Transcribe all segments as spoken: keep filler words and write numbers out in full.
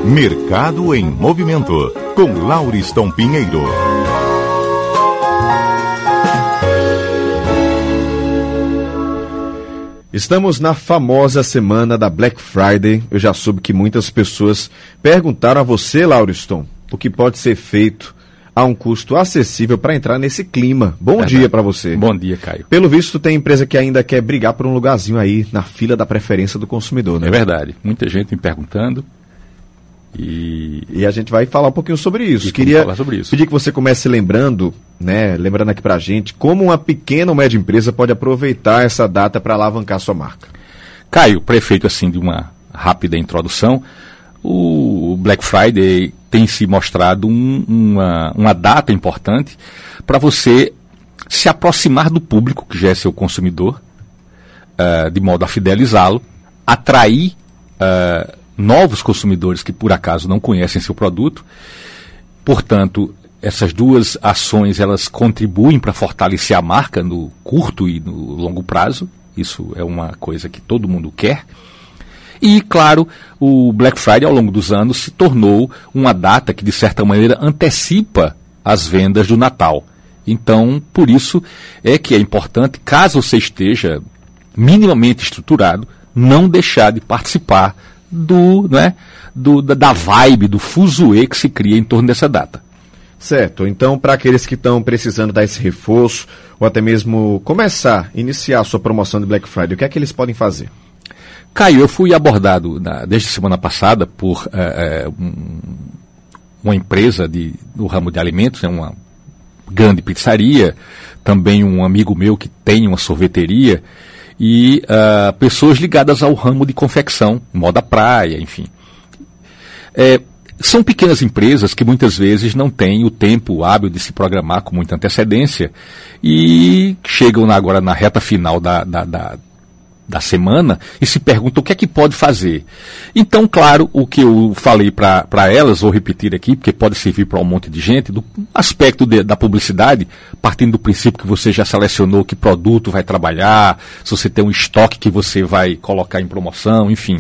Mercado em Movimento, com Lauriston Pinheiro. Estamos na famosa semana da Black Friday. Eu já soube que muitas pessoas perguntaram a você, Lauriston, o que pode ser feito a um custo acessível para entrar nesse clima. Bom Verdade. dia para você. Bom dia, Caio. Pelo visto, tem empresa que ainda quer brigar por um lugarzinho aí na fila da preferência do consumidor, né? É verdade. Muita gente me perguntando. E... e a gente vai falar um pouquinho sobre isso. Queria falar sobre isso. pedir que você comece lembrando, né, lembrando aqui pra gente, como uma pequena ou média empresa pode aproveitar essa data para alavancar sua marca. Caio, prefeito assim de uma rápida introdução, o Black Friday tem se mostrado um, uma, uma data importante para você se aproximar do público, que já é seu consumidor, uh, de modo a fidelizá-lo, atrair uh, novos consumidores que por acaso não conhecem seu produto. Portanto, essas duas ações elas contribuem para fortalecer a marca no curto e no longo prazo. Isso é uma coisa que todo mundo quer. E, claro, o Black Friday, ao longo dos anos, se tornou uma data que, de certa maneira, antecipa as vendas do Natal. Então, por isso é que é importante, caso você esteja minimamente estruturado, não deixar de participar do, né, do, da, da vibe, do fuzuê que se cria em torno dessa data. Certo. Então, para aqueles que estão precisando dar esse reforço, ou até mesmo começar, iniciar a sua promoção de Black Friday, o que é que eles podem fazer? Caio, eu fui abordado na, desde a semana passada por é, um, uma empresa de, do ramo de alimentos, né, uma grande pizzaria, também um amigo meu que tem uma sorveteria, e uh, pessoas ligadas ao ramo de confecção, moda praia, enfim. É, são pequenas empresas que muitas vezes não têm o tempo hábil de se programar com muita antecedência e chegam na, agora na reta final da, da, da da semana e se perguntam o que é que pode fazer. Então, claro, o que eu falei para elas, vou repetir aqui, porque pode servir para um monte de gente, do aspecto de, da publicidade, partindo do princípio que você já selecionou que produto vai trabalhar, se você tem um estoque que você vai colocar em promoção, enfim.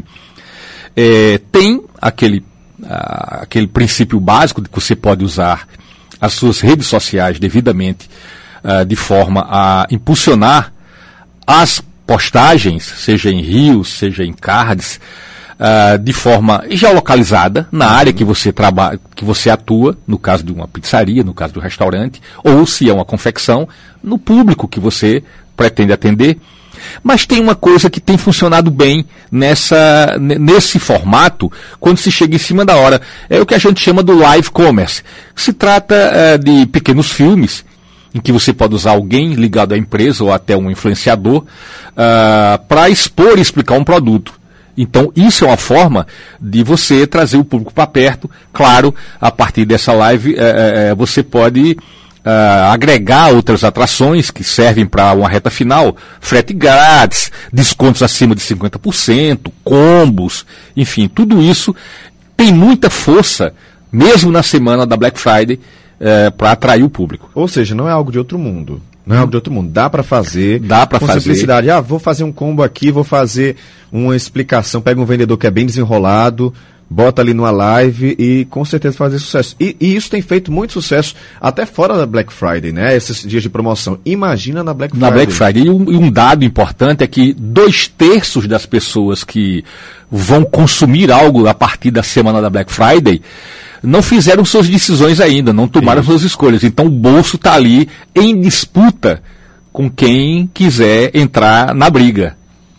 É, tem aquele, a, aquele princípio básico de que você pode usar as suas redes sociais devidamente, a, de forma a impulsionar as postagens, seja em reels, seja em cards, uh, de forma geolocalizada na área que você trabalha, que você atua, no caso de uma pizzaria, no caso de um restaurante, ou se é uma confecção, no público que você pretende atender. Mas tem uma coisa que tem funcionado bem nessa, nesse formato, quando se chega em cima da hora, é o que a gente chama do live commerce. Se trata uh, de pequenos filmes, em que você pode usar alguém ligado à empresa ou até um influenciador uh, para expor e explicar um produto. Então, isso é uma forma de você trazer o público para perto. Claro, a partir dessa live, uh, uh, você pode uh, agregar outras atrações que servem para uma reta final. Frete grátis, descontos acima de cinquenta por cento, combos, enfim, tudo isso tem muita força, mesmo na semana da Black Friday, É, para atrair o público. Ou seja, não é algo de outro mundo. Não é algo de outro mundo. Dá para fazer. Dá para fazer. Com simplicidade. Ah, vou fazer um combo aqui, vou fazer uma explicação. Pega um vendedor que é bem desenrolado, bota ali numa live e com certeza fazer sucesso. E, e isso tem feito muito sucesso até fora da Black Friday, né? Esses dias de promoção. Imagina na Black Friday. Na Black Friday. E um, e um dado importante é que dois terços das pessoas que vão consumir algo a partir da semana da Black Friday não fizeram suas decisões ainda, não tomaram Isso. suas escolhas. Então o bolso está ali em disputa com quem quiser entrar na briga.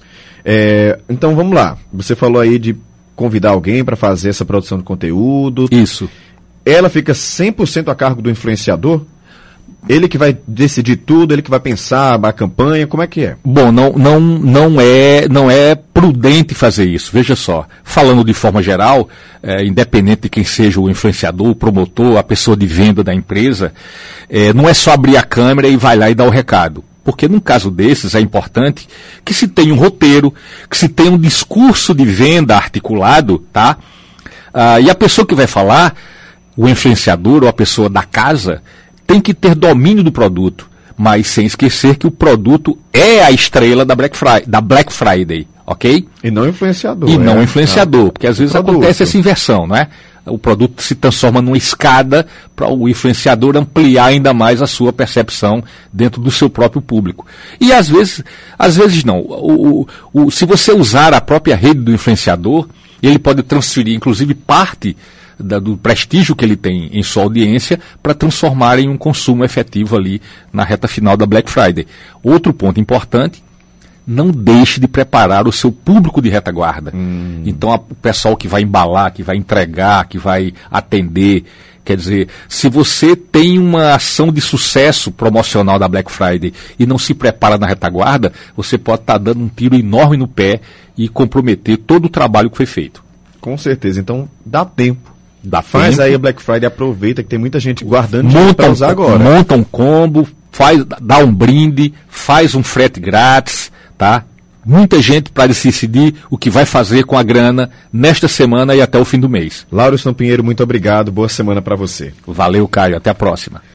É, então vamos lá. Você falou aí de convidar alguém para fazer essa produção de conteúdo. Isso. Ela fica cem por cento a cargo do influenciador? Ele que vai decidir tudo, ele que vai pensar a campanha, como é que é? Bom, não, não, não, é, não é prudente fazer isso. Veja só, falando de forma geral, é, independente de quem seja o influenciador, o promotor, a pessoa de venda da empresa, é, não é só abrir a câmera e vai lá e dar o recado. Porque num caso desses é importante que se tenha um roteiro, que se tenha um discurso de venda articulado, tá? Ah, e a pessoa que vai falar, o influenciador ou a pessoa da casa, tem que ter domínio do produto, mas sem esquecer que o produto é a estrela da Black Friday, da Black Friday, ok? E não influenciador. E é, não influenciador, é, porque às vezes produto. acontece essa inversão, não é? O produto se transforma numa escada para o influenciador ampliar ainda mais a sua percepção dentro do seu próprio público. E às vezes, às vezes não. O, o, o, se você usar a própria rede do influenciador, ele pode transferir, inclusive, parte da, do prestígio que ele tem em sua audiência para transformar em um consumo efetivo ali na reta final da Black Friday. Outro ponto importante: não deixe de preparar o seu público de retaguarda. Hum. Então, a, o pessoal que vai embalar, que vai entregar, que vai atender. Quer dizer, se você tem uma ação de sucesso promocional da Black Friday e não se prepara na retaguarda, você pode estar dando um tiro enorme no pé e comprometer todo o trabalho que foi feito. Com certeza. Então, dá tempo. Dá Faz tempo. aí a Black Friday, aproveita que tem muita gente guardando Monta para usar agora. Monta um combo, faz, dá um brinde, faz um frete grátis, tá? Muita gente para decidir o que vai fazer com a grana nesta semana e até o fim do mês. Lauriston Pinheiro, muito obrigado. Boa semana para você. Valeu, Caio. Até a próxima.